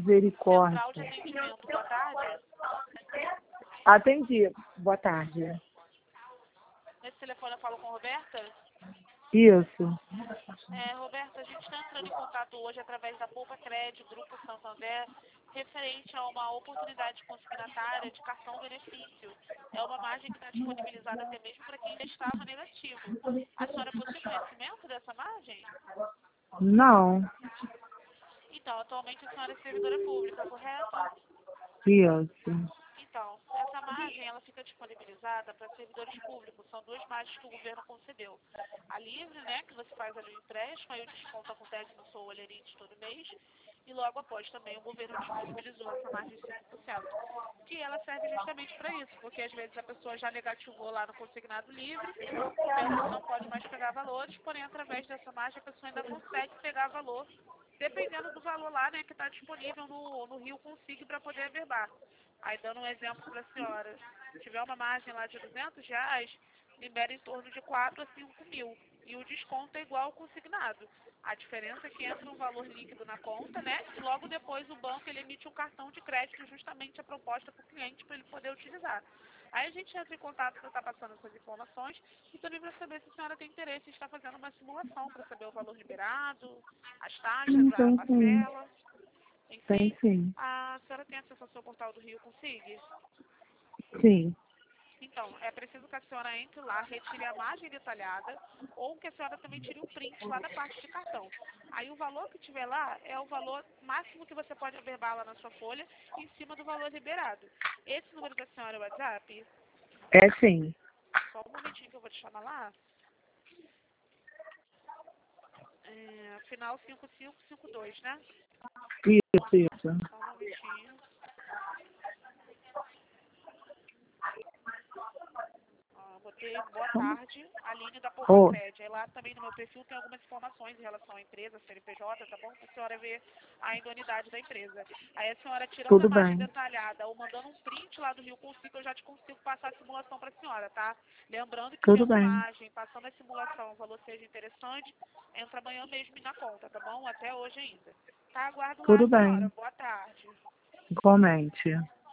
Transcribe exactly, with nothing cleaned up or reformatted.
Central de Misericórdia. atendimento, boa tarde. Atendi. Boa tarde. Nesse telefone eu falo com a Roberta. Isso. É, Roberta, a gente está entrando em contato hoje através da Poupa Crédito, Grupo Santander, referente a uma oportunidade consignatária de cartão benefício. É uma margem que está disponibilizada até mesmo para quem ainda estava negativo. A senhora possui conhecimento dessa margem? Não. Então, atualmente a senhora é servidora pública, correto? Isso. Então, essa margem ela fica disponibilizada para servidores públicos. São duas margens que o governo concedeu. A livre, né, que você faz ali o empréstimo, aí o desconto acontece no seu olherite todo mês. E logo após também o governo disponibilizou essa margem de cinco por cento. Que ela serve justamente para isso, porque às vezes a pessoa já negativou lá no consignado livre, pensa que não pode mais pegar valores, porém através dessa margem a pessoa ainda consegue pegar valor, dependendo do valor lá, né, que está disponível no, no Rio Consigne para poder averbar. Aí, dando um exemplo para a senhora, se tiver uma margem lá de duzentos reais, libera em torno de quatro a cinco mil. E o desconto é igual ao consignado. A diferença é que entra um valor líquido na conta, né? E logo depois o banco ele emite um cartão de crédito, justamente a proposta para o cliente para ele poder utilizar. Aí a gente entra em contato para estar passando essas informações e também para saber se a senhora tem interesse em estar fazendo uma simulação para saber o valor liberado, as taxas, a Então, sim. parcela. Tem Enfim, sim. a senhora tem acesso ao seu portal do Rio Consigne? Sim. Então, é preciso que a senhora entre lá, retire a margem detalhada, ou que a senhora também tire o print lá da parte de cartão. Aí o valor que tiver lá é o valor máximo que você pode averbar lá na sua folha, em cima do valor liberado. Esse número da senhora é o WhatsApp? É sim. Só um momentinho que eu vou te chamar lá. É, final cinco cinco cinco dois, né? Isso, isso. Só um momentinho. Ah, botei boa tarde, Aline da Poupa Oh, Crédito. Aí lá também no meu perfil tem algumas informações em relação à empresa, C N P J, tá bom? Para a senhora ver a idoneidade da empresa. Aí a senhora tirando a tudo margem bem. detalhada ou mandando um print lá do Rio Consigo, eu já te consigo passar a simulação para a senhora, tá? Lembrando que Tudo vendo bem. margem, passando a simulação, o valor seja interessante, entra amanhã mesmo na conta, tá bom? Até hoje ainda. Tá, aguardo lá Tudo a senhora. bem. Boa tarde. Igualmente.